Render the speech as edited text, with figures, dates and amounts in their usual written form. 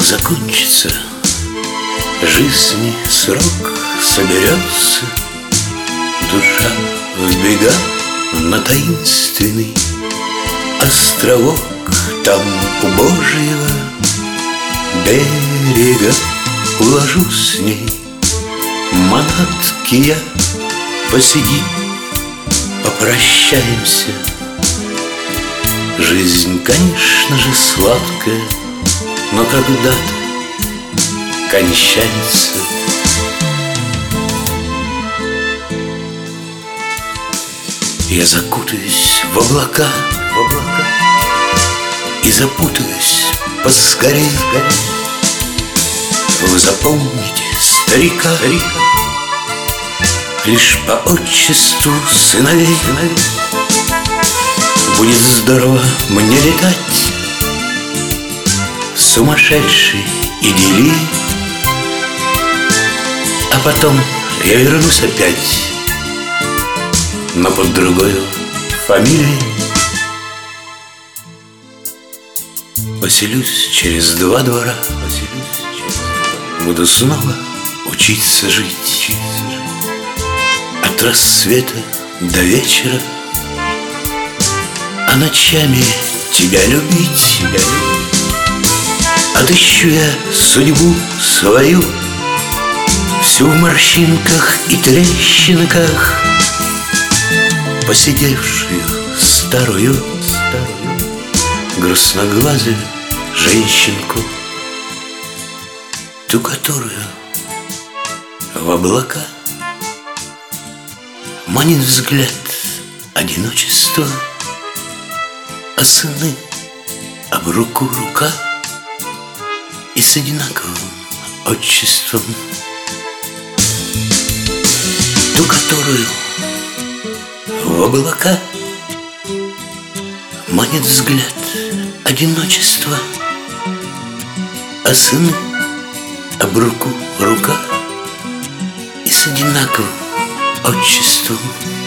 закончится жизни срок, соберется душа в бега на таинственный островок. Там у Божьего берега уложу с ней манатки я. Посидим, попрощаемся. Жизнь, конечно же, сладкая, но когда-то кончается. Я закутаюсь в облака и запутаюсь поскорей. Вы запомните старика, лишь по отчеству сыновей. Будет здорово мне летать в сумасшедшей идиллии, а потом я вернусь опять, но под другой фамилией. Поселюсь через 2 двора, буду снова учиться жить. От рассвета до вечера, а ночами тебя любить. Отыщу я судьбу свою, всю в морщинках и трещинках, посидевшую старую грустноглазую женщинку, ту, которую в облака манит взгляд одиночества, а сыны об руку рука и с одинаковым отчеством, ту, которую в облака манит взгляд одиночества, а сыны об руку рука и с одинаковым отчеством.